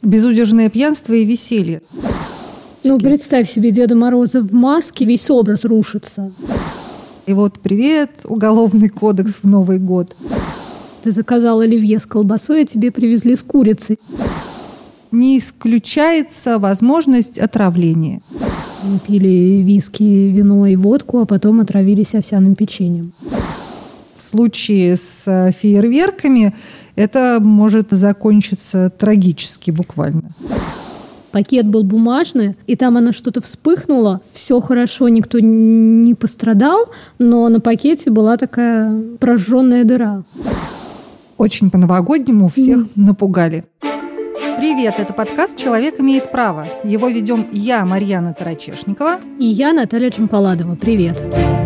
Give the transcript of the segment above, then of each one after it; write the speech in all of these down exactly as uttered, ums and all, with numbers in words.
Безудержное пьянство и веселье. Ну, представь себе Деда Мороза в маске, весь образ рушится. И вот привет, уголовный кодекс в Новый год. Ты заказал оливье с колбасой, а тебе привезли с курицей. Не исключается возможность отравления. Мы пили виски, вино и водку, а потом отравились овсяным печеньем. В случае с фейерверками это может закончиться трагически буквально. Пакет был бумажный, и там оно что-то вспыхнуло. Все хорошо, никто не пострадал, но на пакете была такая прожженная дыра. Очень по-новогоднему всех mm. напугали. Привет, это подкаст «Человек имеет право». Его ведем я, Марьяна Тарачешникова. И я, Наталья Чемпаладова. Привет.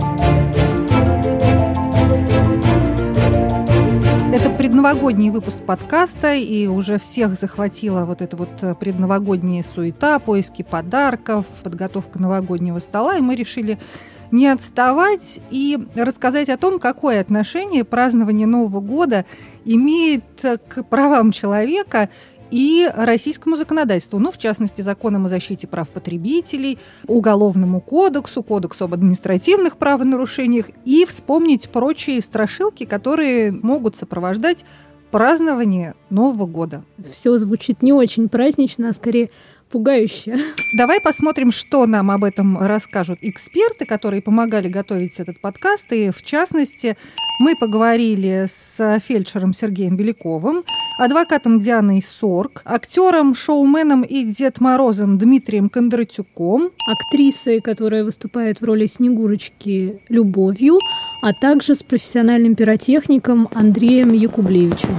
Это предновогодний выпуск подкаста, и уже всех захватила вот эта вот предновогодняя суета, поиски подарков, подготовка новогоднего стола, и мы решили не отставать и рассказать о том, какое отношение празднование Нового года имеет к правам человека и российскому законодательству, ну, в частности, законам о защите прав потребителей, Уголовному кодексу, Кодексу об административных правонарушениях, и вспомнить прочие страшилки, которые могут сопровождать празднование Нового года. Все звучит не очень празднично, а скорее пугающе. Давай посмотрим, что нам об этом расскажут эксперты, которые помогали готовить этот подкаст. И, в частности, мы поговорили с фельдшером Сергеем Беляковым, адвокатом Дианой Сорк, актером, шоуменом и Дед Морозом Дмитрием Кондратюком, актрисой, которая выступает в роли Снегурочки, Любовью, а также с профессиональным пиротехником Андреем Якублевичем.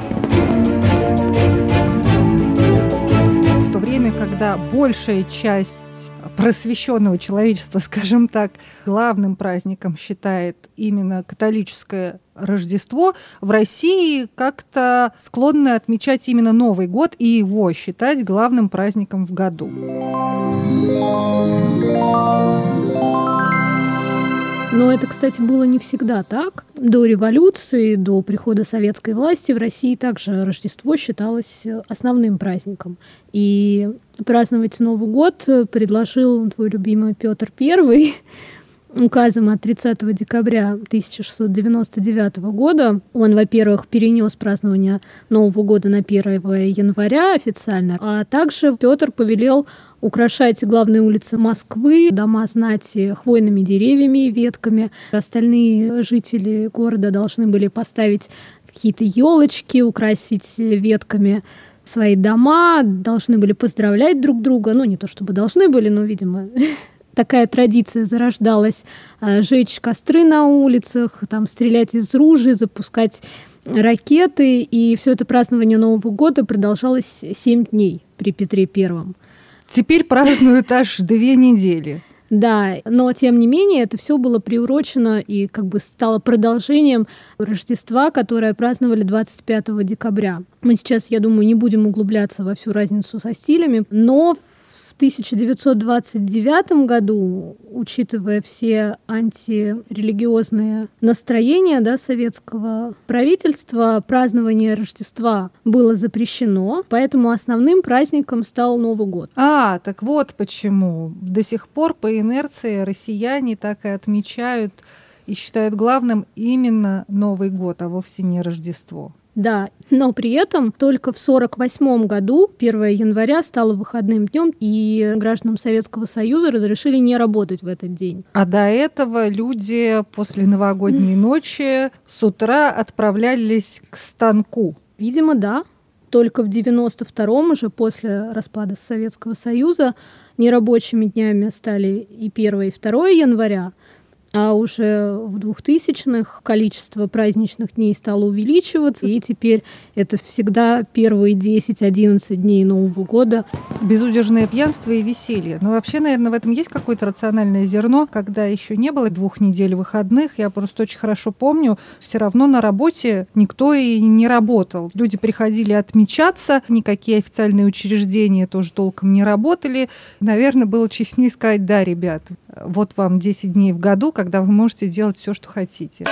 В то время, когда большая часть просвещенного человечества, скажем так, главным праздником считает именно католическое Рождество, в России как-то склонны отмечать именно Новый год и его считать главным праздником в году. Но это, кстати, было не всегда так. До революции, до прихода советской власти в России также Рождество считалось основным праздником. И праздновать Новый год предложил твой любимый Петр Первый указом от тридцатого декабря тысяча шестьсот девяносто девятого года. Он, во-первых, перенес празднование Нового года на первого января официально, а также Петр повелел украшать главные улицы Москвы, дома знати хвойными деревьями и ветками. Остальные жители города должны были поставить какие-то елочки, украсить ветками свои дома, должны были поздравлять друг друга. Ну, не то чтобы должны были, но, видимо, такая традиция зарождалась: жечь костры на улицах, там, стрелять из ружей, запускать ракеты. И все это празднование Нового года продолжалось семь дней при Петре Первом. Теперь празднуют аж две недели. Да, но тем не менее это все было приурочено и как бы стало продолжением Рождества, которое праздновали двадцать пятого декабря. Мы сейчас, я думаю, не будем углубляться во всю разницу со стилями, но в тысяча девятьсот двадцать девятом году, учитывая все антирелигиозные настроения, да, советского правительства, празднование Рождества было запрещено, поэтому основным праздником стал Новый год. А, так вот почему. До сих пор по инерции россияне так и отмечают и считают главным именно Новый год, а вовсе не Рождество. Да, но при этом только в сорок восьмом году первого января стало выходным днем, и гражданам Советского Союза разрешили не работать в этот день. А до этого люди после новогодней ночи с утра отправлялись к станку. Видимо, да. Только в девяносто втором, уже после распада Советского Союза, нерабочими днями стали и первого, и второго января. А уже в двухтысячных количество праздничных дней стало увеличиваться, и теперь это всегда первые десять-одиннадцать дней Нового года. Безудержное пьянство и веселье. Но вообще, наверное, в этом есть какое-то рациональное зерно. Когда еще не было двух недель выходных, я просто очень хорошо помню, все равно на работе никто и не работал. Люди приходили отмечаться, никакие официальные учреждения тоже толком не работали. Наверное, было честнее сказать: да, ребят, вот вам десять дней в году, когда вы можете делать все, что хотите.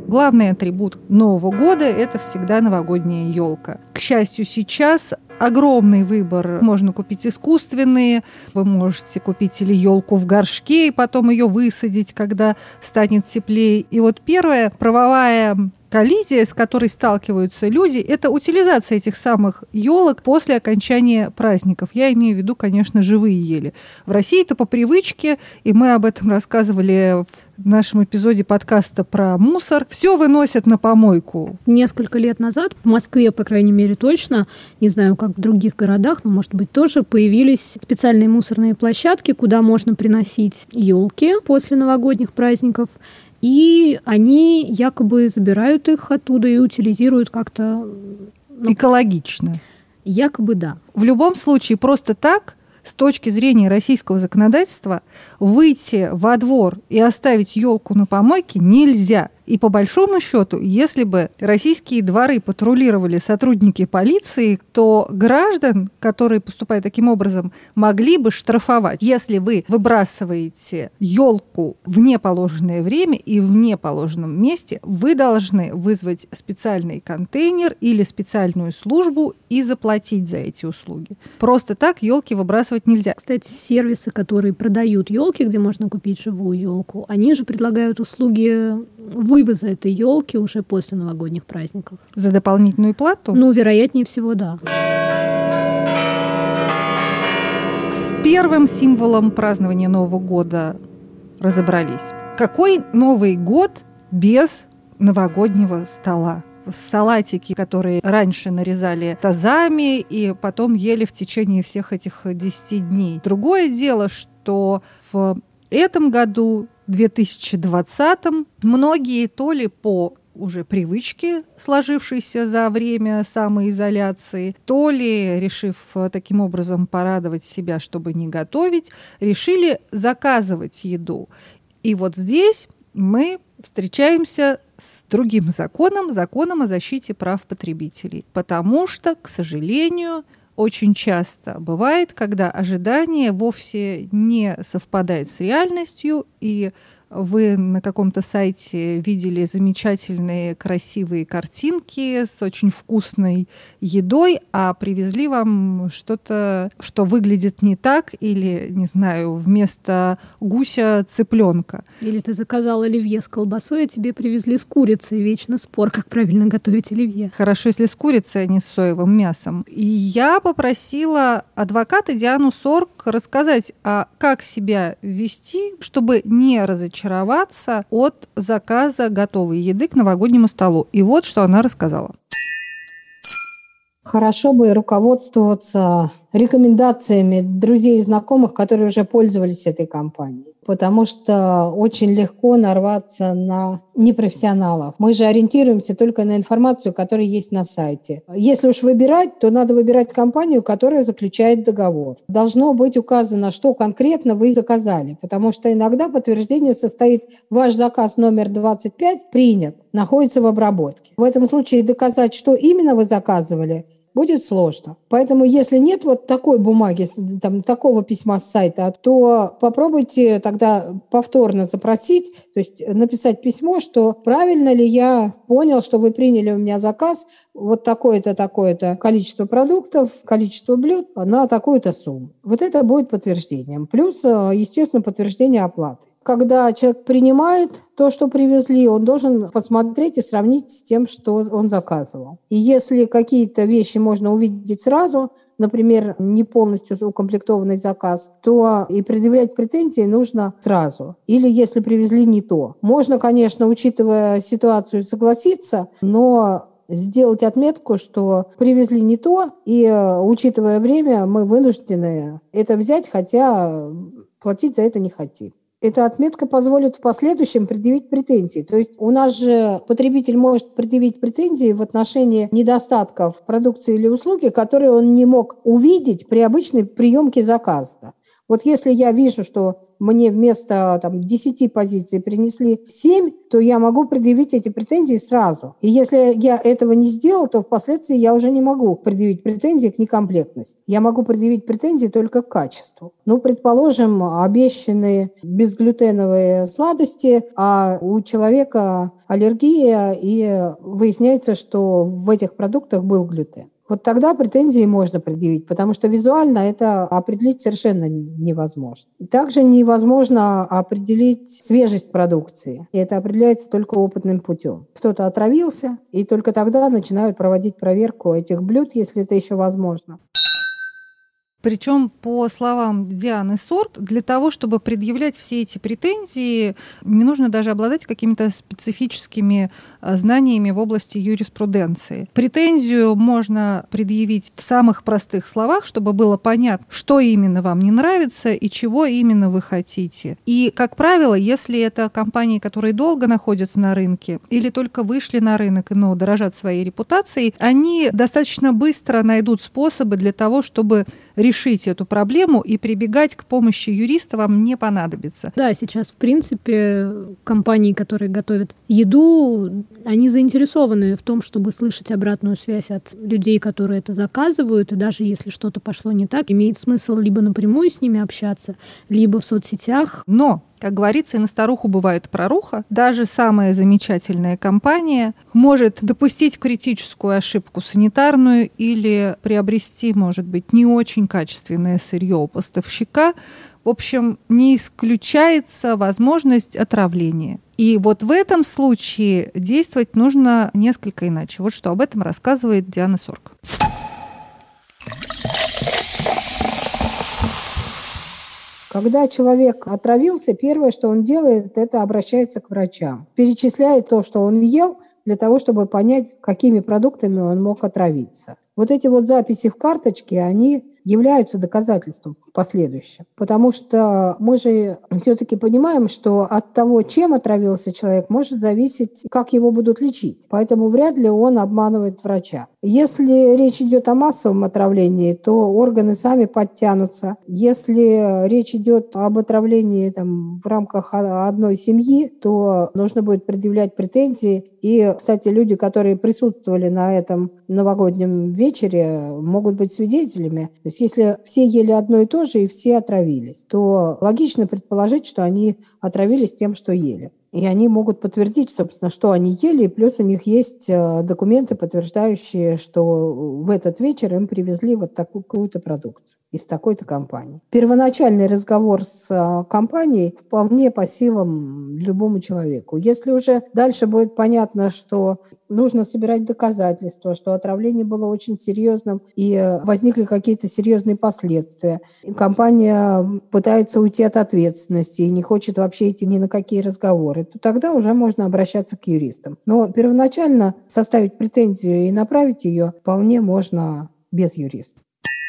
Главный атрибут Нового года – это всегда новогодняя елка. К счастью, сейчас огромный выбор. Можно купить искусственные, вы можете купить или елку в горшке и потом ее высадить, когда станет теплее. И вот первая правовая коллизия, с которой сталкиваются люди, это утилизация этих самых елок после окончания праздников. Я имею в виду, конечно, живые ели. В России это по привычке, и мы об этом рассказывали в нашем эпизоде подкаста про мусор. Все выносят на помойку. Несколько лет назад в Москве, по крайней мере, точно, не знаю, как в других городах, но, может быть, тоже появились специальные мусорные площадки, куда можно приносить елки после новогодних праздников. И они якобы забирают их оттуда и утилизируют как-то... Ну, экологично. Якобы да. В любом случае, просто так, с точки зрения российского законодательства, выйти во двор и оставить елку на помойке нельзя. И по большому счету, если бы российские дворы патрулировали сотрудники полиции, то граждан, которые поступают таким образом, могли бы штрафовать. Если вы выбрасываете елку в неположенное время и в неположенном месте, вы должны вызвать специальный контейнер или специальную службу и заплатить за эти услуги. Просто так елки выбрасывать нельзя. Кстати, сервисы, которые продают елки, где можно купить живую елку, они же предлагают услуги вывоза этой елки уже после новогодних праздников. За дополнительную плату? Ну, вероятнее всего, да. С первым символом празднования Нового года разобрались. Какой Новый год без новогоднего стола? Салатики, которые раньше нарезали тазами и потом ели в течение всех этих десяти дней. Другое дело, что в этом году, в две тысячи двадцатом, многие то ли по уже привычке, сложившейся за время самоизоляции, то ли, решив таким образом порадовать себя, чтобы не готовить, решили заказывать еду. И вот здесь мы встречаемся с другим законом, законом о защите прав потребителей. Потому что, к сожалению, очень часто бывает, когда ожидание вовсе не совпадает с реальностью, и вы на каком-то сайте видели замечательные красивые картинки с очень вкусной едой, а привезли вам что-то, что выглядит не так, или, не знаю, вместо гуся цыпленка. Или ты заказал оливье с колбасой, а тебе привезли с курицей. Вечно спор, как правильно готовить оливье. Хорошо, если с курицей, а не с соевым мясом. И я попросила адвоката Диану Сорк рассказать, а как себя вести, чтобы не разочароваться от заказа готовой еды к новогоднему столу. И вот что она рассказала. Хорошо бы руководствоваться рекомендациями друзей и знакомых, которые уже пользовались этой компанией. Потому что очень легко нарваться на непрофессионалов. Мы же ориентируемся только на информацию, которая есть на сайте. Если уж выбирать, то надо выбирать компанию, которая заключает договор. Должно быть указано, что конкретно вы заказали. Потому что иногда подтверждение состоит: ваш заказ номер двадцать пять принят, находится в обработке. В этом случае доказать, что именно вы заказывали, будет сложно. Поэтому, если нет вот такой бумаги, там, такого письма с сайта, то попробуйте тогда повторно запросить, то есть написать письмо, что правильно ли я понял, что вы приняли у меня заказ, вот такое-то, такое-то количество продуктов, количество блюд на такую-то сумму. Вот это будет подтверждением. Плюс, естественно, подтверждение оплаты. Когда человек принимает то, что привезли, он должен посмотреть и сравнить с тем, что он заказывал. И если какие-то вещи можно увидеть сразу, например, не полностью укомплектованный заказ, то и предъявлять претензии нужно сразу. Или если привезли не то. Можно, конечно, учитывая ситуацию, согласиться, но сделать отметку, что привезли не то, и, учитывая время, мы вынуждены это взять, хотя платить за это не хотим. Эта отметка позволит в последующем предъявить претензии. То есть у нас же потребитель может предъявить претензии в отношении недостатков продукции или услуги, которые он не мог увидеть при обычной приемке заказа. Вот если я вижу, что мне вместо там, десяти позиций принесли семь, то я могу предъявить эти претензии сразу. И если я этого не сделал, то впоследствии я уже не могу предъявить претензии к некомплектности. Я могу предъявить претензии только к качеству. Ну, предположим, обещанные безглютеновые сладости, а у человека аллергия, и выясняется, что в этих продуктах был глютен. Вот тогда претензии можно предъявить, потому что визуально это определить совершенно невозможно. Также невозможно определить свежесть продукции. И это определяется только опытным путем. Кто-то отравился, и только тогда начинают проводить проверку этих блюд, если это еще возможно. Причем, по словам Дианы Сорт, для того, чтобы предъявлять все эти претензии, не нужно даже обладать какими-то специфическими знаниями в области юриспруденции. Претензию можно предъявить в самых простых словах, чтобы было понятно, что именно вам не нравится и чего именно вы хотите. И, как правило, если это компании, которые долго находятся на рынке или только вышли на рынок, но дорожат своей репутацией, они достаточно быстро найдут способы для того, чтобы решить эту проблему, и прибегать к помощи юриста вам не понадобится. Да, сейчас, в принципе, компании, которые готовят еду, они заинтересованы в том, чтобы слышать обратную связь от людей, которые это заказывают, и даже если что-то пошло не так, имеет смысл либо напрямую с ними общаться, либо в соцсетях. Но, как говорится, и на старуху бывает проруха. Даже самая замечательная компания может допустить критическую ошибку санитарную или приобрести, может быть, не очень качественное сырье у поставщика. В общем, не исключается возможность отравления. И вот в этом случае действовать нужно несколько иначе. Вот что об этом рассказывает Диана Сорт. Когда человек отравился, первое, что он делает, это обращается к врачам. Перечисляет то, что он ел, для того, чтобы понять, какими продуктами он мог отравиться. Вот эти вот записи в карточке, они являются доказательством в последующем. Потому что мы же все-таки понимаем, что от того, чем отравился человек, может зависеть, как его будут лечить. Поэтому вряд ли он обманывает врача. Если речь идет о массовом отравлении, то органы сами подтянутся. Если речь идет об отравлении там, в рамках одной семьи, то нужно будет предъявлять претензии. И, кстати, люди, которые присутствовали на этом новогоднем вечере, могут быть свидетелями. То есть если все ели одно и то же и все отравились, то логично предположить, что они отравились тем, что ели. И они могут подтвердить, собственно, что они ели, и плюс у них есть документы, подтверждающие, что в этот вечер им привезли вот такую какую-то продукцию из такой-то компании. Первоначальный разговор с компанией вполне по силам любому человеку. Если уже дальше будет понятно, что нужно собирать доказательства, что отравление было очень серьезным и возникли какие-то серьезные последствия, и компания пытается уйти от ответственности и не хочет вообще идти ни на какие разговоры, то тогда уже можно обращаться к юристам. Но первоначально составить претензию и направить ее вполне можно без юриста.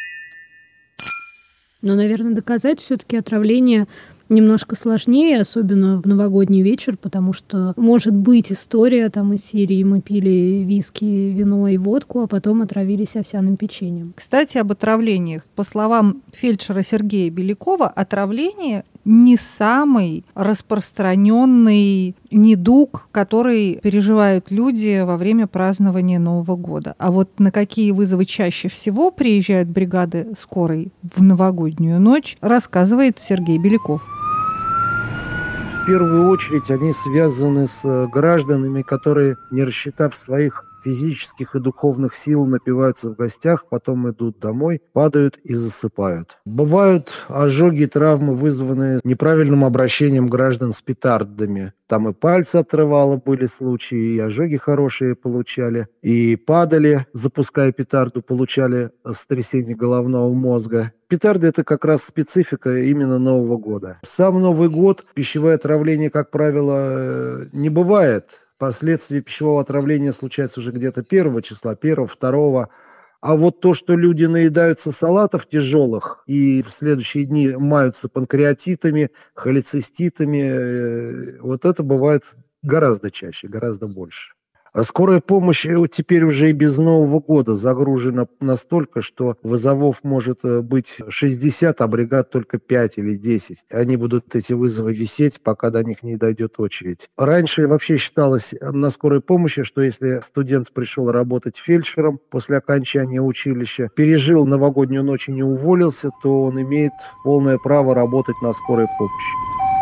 Но, наверное, доказать все-таки отравление немножко сложнее, особенно в новогодний вечер, потому что может быть история там из серии «Мы пили виски, вино и водку, а потом отравились овсяным печеньем». Кстати, об отравлениях. По словам фельдшера Сергея Белякова, отравление не самый распространенный недуг, который переживают люди во время празднования Нового года. А вот на какие вызовы чаще всего приезжают бригады скорой в новогоднюю ночь, рассказывает Сергей Беляков. В первую очередь они связаны с гражданами, которые, не рассчитав своих физических и духовных сил, напиваются в гостях, потом идут домой, падают и засыпают. Бывают ожоги и травмы, вызванные неправильным обращением граждан с петардами. Там и пальцы отрывало были случаи, и ожоги хорошие получали, и падали, запуская петарду, получали сотрясение головного мозга. Петарды – это как раз специфика именно Нового года. Сам Новый год, пищевое отравление, как правило, не бывает. Последствия пищевого отравления случаются уже где-то первого числа, первого, второго. А вот то, что люди наедаются салатов тяжелых и в следующие дни маются панкреатитами, холециститами, вот это бывает гораздо чаще, гораздо больше. А скорая помощь теперь уже и без Нового года загружена настолько, что вызовов может быть шестьдесят, а бригад только пять или десять. Они будут, эти вызовы, висеть, пока до них не дойдет очередь. Раньше вообще считалось на скорой помощи, что если студент пришел работать фельдшером после окончания училища, пережил новогоднюю ночь и не уволился, то он имеет полное право работать на скорой помощи.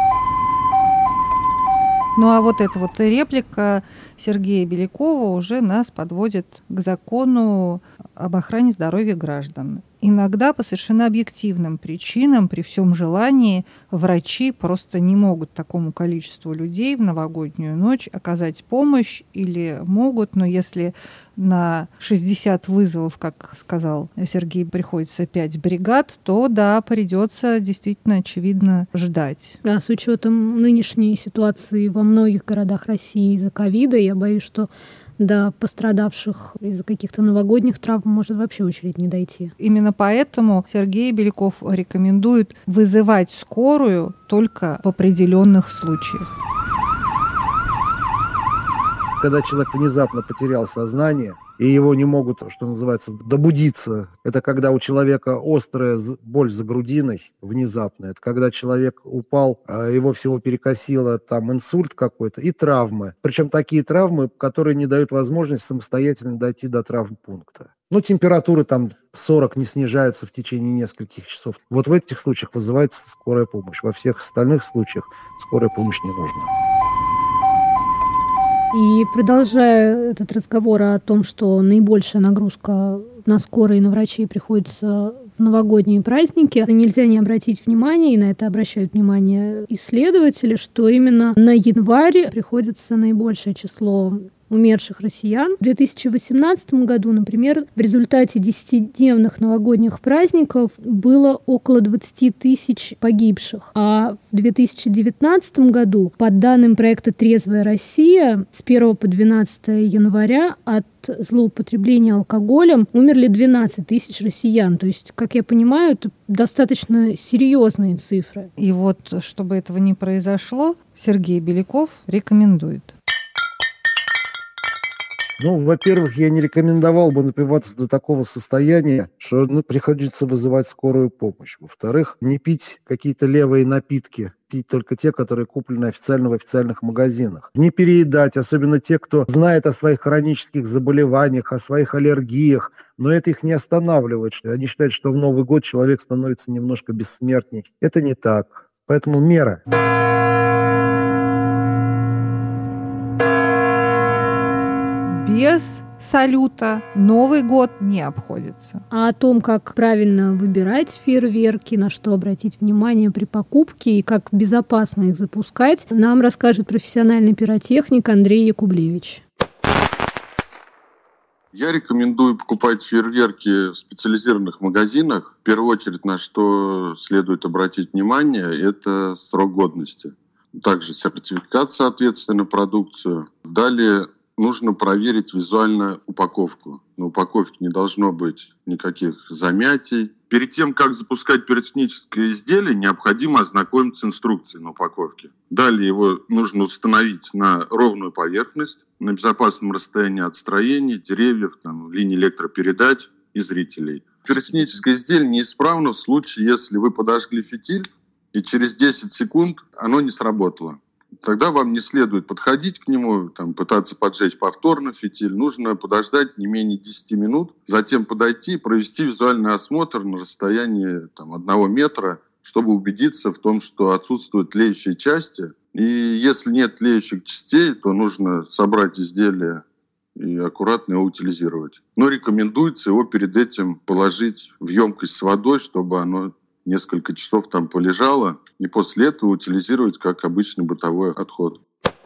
Ну а вот эта вот реплика Сергея Белякова уже нас подводит к закону об охране здоровья граждан. Иногда по совершенно объективным причинам, при всем желании, врачи просто не могут такому количеству людей в новогоднюю ночь оказать помощь, или могут, но если на шестьдесят вызовов, как сказал Сергей, приходится пять бригад, то да, придется действительно, очевидно, ждать. Да, с учетом нынешней ситуации во многих городах России из-за ковида, я боюсь, что до пострадавших из-за каких-то новогодних травм может вообще очередь не дойти. Именно поэтому Сергей Беляков рекомендует вызывать скорую только в определенных случаях. Когда человек внезапно потерял сознание, и его не могут, что называется, добудиться. Это когда у человека острая боль за грудиной внезапная. Это когда человек упал, его всего перекосило, там инсульт какой-то и травмы. Причем такие травмы, которые не дают возможности самостоятельно дойти до травмпункта. Ну, температура там сорок не снижается в течение нескольких часов. Вот в этих случаях вызывается скорая помощь. Во всех остальных случаях скорая помощь не нужна. И продолжая этот разговор о том, что наибольшая нагрузка на скорой и на врачей приходится в новогодние праздники, нельзя не обратить внимание, и на это обращают внимание исследователи, что именно на январь приходится наибольшее число умерших россиян. В две тысячи восемнадцатом году, например, в результате десятидневных новогодних праздников было около двадцать тысяч погибших. А в две тысячи девятнадцатом году, по данным проекта «Трезвая Россия», с первого по двенадцатое января от злоупотребления алкоголем умерли двенадцать тысяч россиян. То есть, как я понимаю, это достаточно серьезные цифры. И вот, чтобы этого не произошло, Сергей Беляков рекомендует. Ну, во-первых, я не рекомендовал бы напиваться до такого состояния, что ну, приходится вызывать скорую помощь. Во-вторых, не пить какие-то левые напитки, пить только те, которые куплены официально в официальных магазинах. Не переедать, особенно те, кто знает о своих хронических заболеваниях, о своих аллергиях, но это их не останавливает. Они считают, что в Новый год человек становится немножко бессмертней. Это не так. Поэтому мера. Без салюта Новый год не обходится. А о том, как правильно выбирать фейерверки, на что обратить внимание при покупке и как безопасно их запускать, нам расскажет профессиональный пиротехник Андрей Якублевич. Я рекомендую покупать фейерверки в специализированных магазинах. В первую очередь, на что следует обратить внимание, это срок годности. Также сертификат, соответственно, продукцию. Далее нужно проверить визуально упаковку. На упаковке не должно быть никаких замятий. Перед тем, как запускать пиротехническое изделие, необходимо ознакомиться с инструкцией на упаковке. Далее его нужно установить на ровную поверхность, на безопасном расстоянии от строений, деревьев, там, линий электропередач и зрителей. Пиротехническое изделие неисправно в случае, если вы подожгли фитиль, и через десять секунд оно не сработало. Тогда вам не следует подходить к нему, там, пытаться поджечь повторно фитиль. Нужно подождать не менее десять минут, затем подойти и провести визуальный осмотр на расстоянии там, одного метра, чтобы убедиться в том, что отсутствуют тлеющие части. И если нет тлеющих частей, то нужно собрать изделие и аккуратно его утилизировать. Но рекомендуется его перед этим положить в емкость с водой, чтобы оно несколько часов там полежало, и после этого утилизировать как обычный бытовой отход.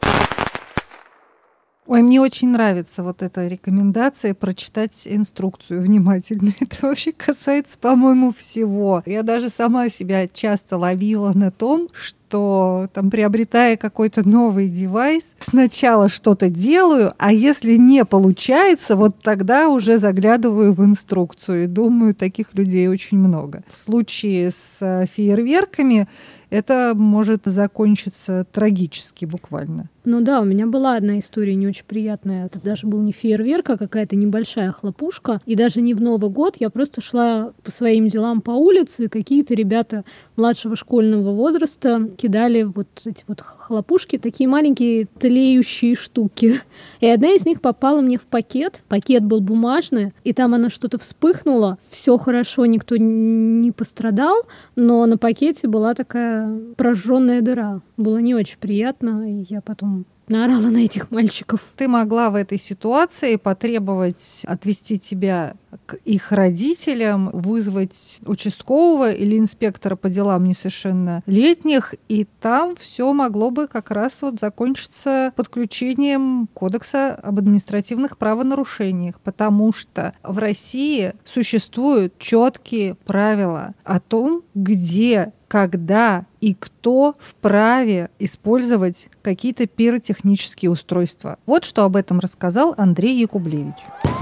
Ой, мне очень нравится вот эта рекомендация прочитать инструкцию внимательно. Это вообще касается, по-моему, всего. Я даже сама себя часто ловила на том, что что там, приобретая какой-то новый девайс, сначала что-то делаю, а если не получается, вот тогда уже заглядываю в инструкцию. И думаю, таких людей очень много. В случае с фейерверками это может закончиться трагически буквально. Ну да, у меня была одна история не очень приятная. Это даже был не фейерверк, а какая-то небольшая хлопушка. И даже не в Новый год. Я просто шла по своим делам по улице, и какие-то ребята младшего школьного возраста кидали вот эти вот хлопушки, такие маленькие тлеющие штуки. И одна из них попала мне в пакет. Пакет был бумажный, и там она что-то вспыхнула. Все хорошо, никто не пострадал, но на пакете была такая прожженная дыра. Было не очень приятно, и я потом наорала на этих мальчиков. Ты могла в этой ситуации потребовать отвезти тебя к их родителям, вызвать участкового или инспектора по делам несовершеннолетних, и там все могло бы как раз вот закончиться подключением Кодекса об административных правонарушениях, потому что в России существуют четкие правила о том, где, когда и кто вправе использовать какие-то пиротехнические устройства. Вот что об этом рассказал Андрей Якублевич.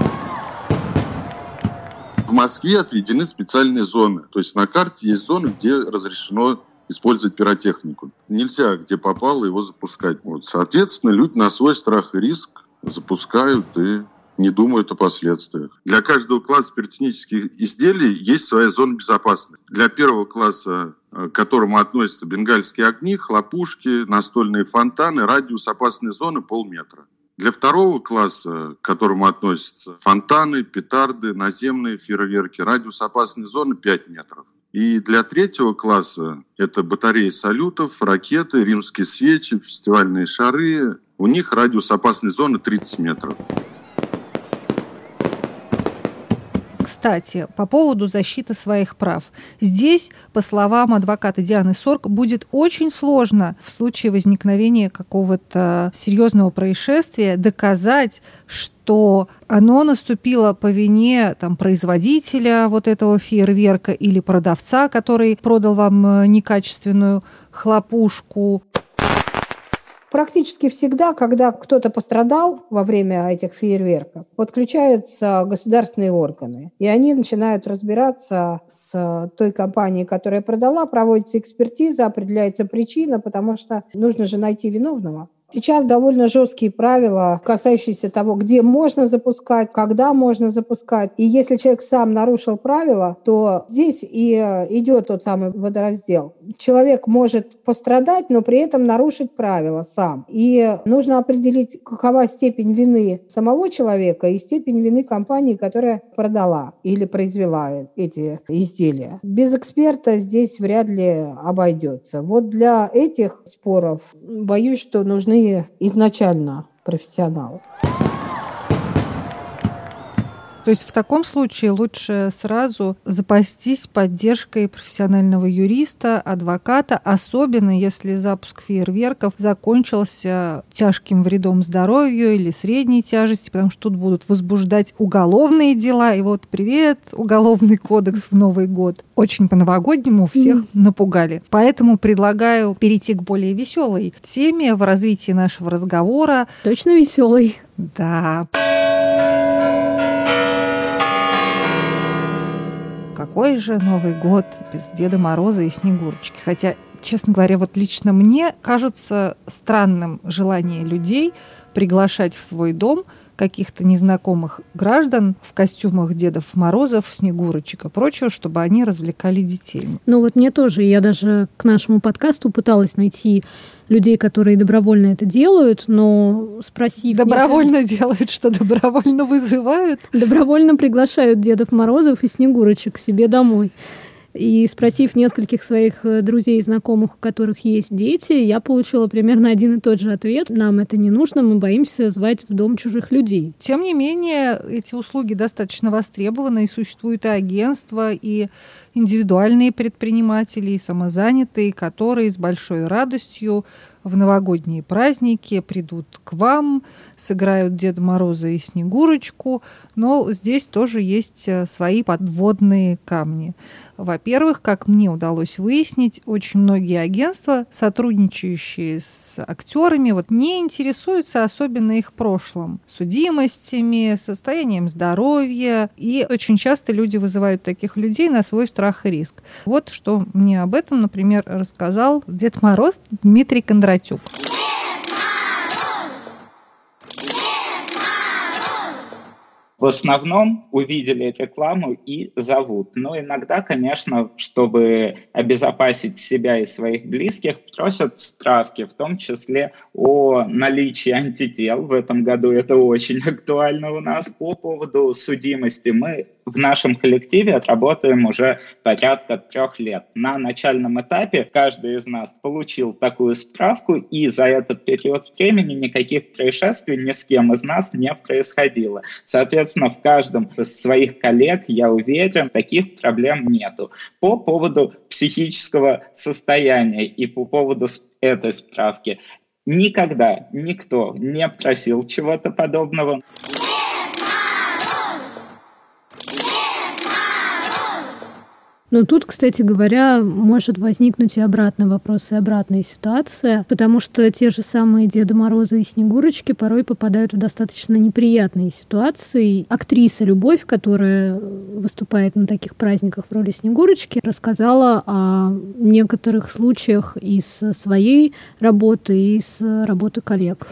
В Москве отведены специальные зоны. То есть на карте есть зоны, где разрешено использовать пиротехнику. Нельзя, где попало, его запускать. Вот, соответственно, люди на свой страх и риск запускают и не думают о последствиях. Для каждого класса пиротехнических изделий есть своя зона безопасности. Для первого класса, к которому относятся бенгальские огни, хлопушки, настольные фонтаны, радиус опасной зоны полметра. Для второго класса, к которому относятся фонтаны, петарды, наземные фейерверки, радиус опасной зоны пять метров. И для третьего класса это батареи салютов, ракеты, римские свечи, фестивальные шары. У них радиус опасной зоны тридцать метров. Кстати, по поводу защиты своих прав. Здесь, по словам адвоката Дианы Сорк, будет очень сложно в случае возникновения какого-то серьезного происшествия доказать, что оно наступило по вине там, производителя вот этого фейерверка или продавца, который продал вам некачественную хлопушку. Практически всегда, когда кто-то пострадал во время этих фейерверков, подключаются государственные органы, и они начинают разбираться с той компанией, которая продала, проводится экспертиза, определяется причина, потому что нужно же найти виновного. Сейчас довольно жесткие правила, касающиеся того, где можно запускать, когда можно запускать. И если человек сам нарушил правила, то здесь и идет тот самый водораздел. Человек может пострадать, но при этом нарушить правила сам. И нужно определить, какова степень вины самого человека и степень вины компании, которая продала или произвела эти изделия. Без эксперта здесь вряд ли обойдется. Вот для этих споров, боюсь, что нужны изначально профессионалы. То есть в таком случае лучше сразу запастись поддержкой профессионального юриста, адвоката, особенно если запуск фейерверков закончился тяжким вредом здоровью или средней тяжести, потому что тут будут возбуждать уголовные дела. И вот привет, Уголовный кодекс в Новый год. Очень по-новогоднему всех mm. напугали. Поэтому предлагаю перейти к более веселой теме в развитии нашего разговора. Точно веселой? Да. Какой же Новый год без Деда Мороза и Снегурочки? Хотя, честно говоря, вот лично мне кажется странным желание людей приглашать в свой дом каких-то незнакомых граждан в костюмах Дедов Морозов, Снегурочек и прочего, чтобы они развлекали детей. Ну вот мне тоже. Я даже к нашему подкасту пыталась найти людей, которые добровольно это делают, но спросив... Добровольно некоторых... делают, что добровольно вызывают? Добровольно приглашают Дедов Морозов и Снегурочек к себе домой. И спросив нескольких своих друзей и знакомых, у которых есть дети, я получила примерно один и тот же ответ. Нам это не нужно, мы боимся звать в дом чужих людей. Тем не менее, эти услуги достаточно востребованы, и существуют и агентства, и индивидуальные предприниматели, и самозанятые, которые с большой радостью в новогодние праздники придут к вам, сыграют Деда Мороза и Снегурочку, но здесь тоже есть свои подводные камни. Во-первых, как мне удалось выяснить, очень многие агентства, сотрудничающие с актерами, вот, не интересуются особенно их прошлым, судимостями, состоянием здоровья, и очень часто люди вызывают таких людей на свой страх и риск. Вот что мне об этом, например, рассказал Дед Мороз Дмитрий Кондратюк. В основном увидели рекламу и зовут. Но иногда, конечно, чтобы обезопасить себя и своих близких, просят справки, в том числе о наличии антител. В этом году это очень актуально у нас. По поводу судимости мы в нашем коллективе отработаем уже порядка трех лет. На начальном этапе каждый из нас получил такую справку, и за этот период времени никаких происшествий ни с кем из нас не происходило. Соответственно, в каждом из своих коллег, я уверен, таких проблем нету. По поводу психического состояния и по поводу этой справки никогда никто не просил чего-то подобного. Но тут, кстати говоря, может возникнуть и обратный вопрос, и обратная ситуация, потому что те же самые Деда Мороза и Снегурочки порой попадают в достаточно неприятные ситуации. Актриса Любовь, которая выступает на таких праздниках в роли Снегурочки, рассказала о некоторых случаях из своей работы и из работы коллег.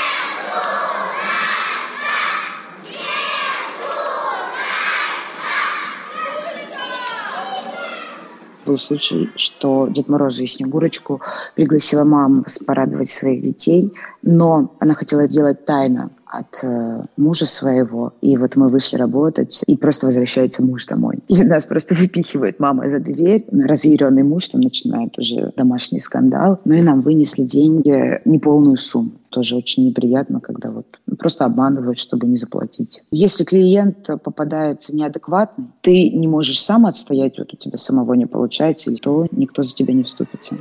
Был случай, что Дед Мороз и Снегурочку пригласила мама порадовать своих детей, но она хотела делать тайно от э, мужа своего. И вот мы вышли работать, и просто возвращается муж домой. И нас просто выпихивает мама за дверь. Разъяренный муж там начинает уже домашний скандал. Ну и нам вынесли деньги, неполную сумму. Тоже очень неприятно, когда вот просто обманывают, чтобы не заплатить. Если клиент попадается неадекватный, ты не можешь сам отстоять, вот у тебя самого не получается, то никто за тебя не вступится.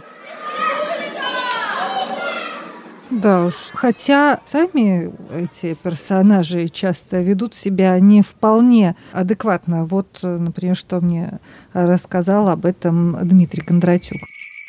Да уж. Хотя сами эти персонажи часто ведут себя не вполне адекватно. Вот, например, что мне рассказал об этом Дмитрий Кондратюк.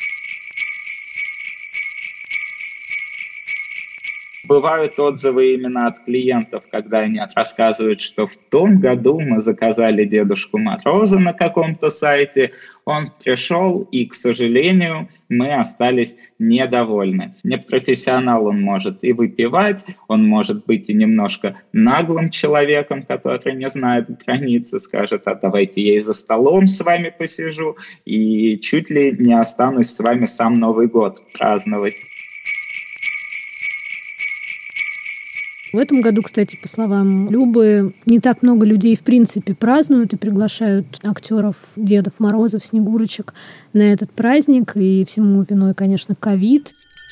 Бывают отзывы именно от клиентов, когда они рассказывают, что в том году мы заказали Дедушку Мороза на каком-то сайте, он пришел, и, к сожалению, мы остались недовольны. Непрофессионал он может и выпивать, он может быть и немножко наглым человеком, который не знает границы, скажет: а давайте я и за столом с вами посижу, и чуть ли не останусь с вами сам Новый год праздновать. В этом году, кстати, по словам Любы, не так много людей в принципе празднуют и приглашают актеров Дедов Морозов, Снегурочек на этот праздник. И всему виной, конечно, ковид.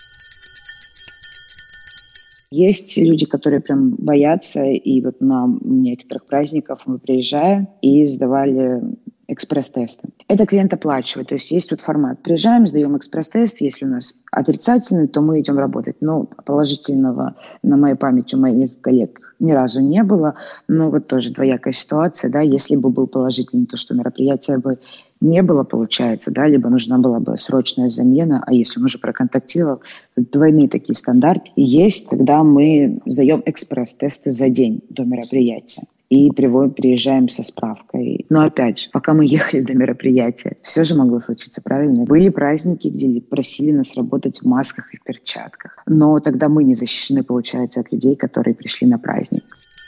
Есть люди, которые прям боятся, и вот на некоторых праздниках мы приезжаем и сдавали экспресс-тесты. Это клиент оплачивает, то есть есть вот формат. Приезжаем, сдаем экспресс-тест, если у нас отрицательный, то мы идем работать. Но положительного на моей памяти у моих коллег ни разу не было, но вот тоже двоякая ситуация, да, если бы был положительный, то что мероприятия бы не было, получается, да, либо нужна была бы срочная замена, а если он уже проконтактировал, то двойные такие стандарты. И есть, когда мы сдаем экспресс-тесты за день до мероприятия и приводим, приезжаем со справкой. Но опять же, пока мы ехали до мероприятия, все же могло случиться, правильно? Были праздники, где просили нас работать в масках и в перчатках, но тогда мы не защищены, получается, от людей, которые пришли на праздник.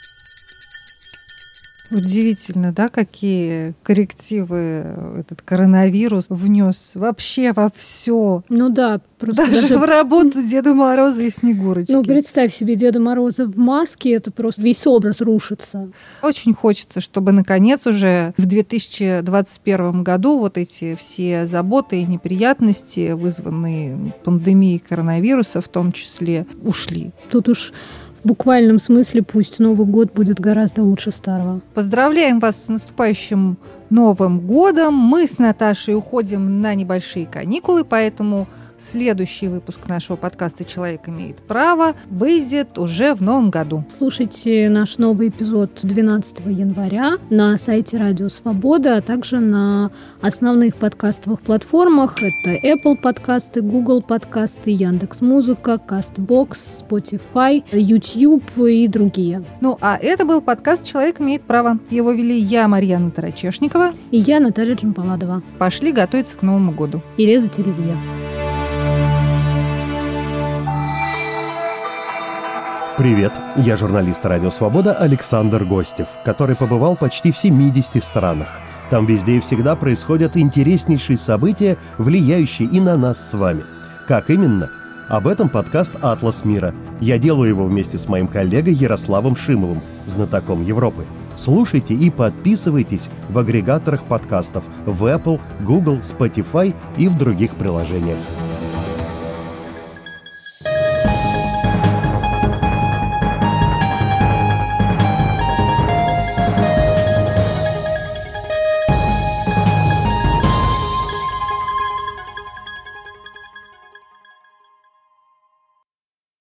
Удивительно, да, какие коррективы этот коронавирус внес вообще во все. Ну да, просто даже, даже в работу Деда Мороза и Снегурочки. Ну, представь себе Деда Мороза в маске, это просто весь образ рушится. Очень хочется, чтобы наконец уже в две тысячи двадцать первом году вот эти все заботы и неприятности, вызванные пандемией коронавируса в том числе, ушли. Тут уж в буквальном смысле пусть Новый год будет гораздо лучше старого. Поздравляем вас с наступающим Новым годом. Мы с Наташей уходим на небольшие каникулы, поэтому следующий выпуск нашего подкаста «Человек имеет право» выйдет уже в новом году. Слушайте наш новый эпизод двенадцатого января на сайте Радио Свобода, а также на основных подкастовых платформах. Это Apple подкасты, Google подкасты, Яндекс.Музыка, Castbox, Spotify, YouTube и другие. Ну, а это был подкаст «Человек имеет право». Его вели я, Марьяна Тарачешникова. И я, Наталья Джампаладова. Пошли готовиться к Новому году. И резать оливье. Привет, я журналист «Радио Свобода» Александр Гостев, который побывал почти в семидесяти странах. Там везде и всегда происходят интереснейшие события, влияющие и на нас с вами. Как именно? Об этом подкаст «Атлас мира». Я делаю его вместе с моим коллегой Ярославом Шимовым, знатоком Европы. Слушайте и подписывайтесь в агрегаторах подкастов в Apple, Google, Spotify и в других приложениях.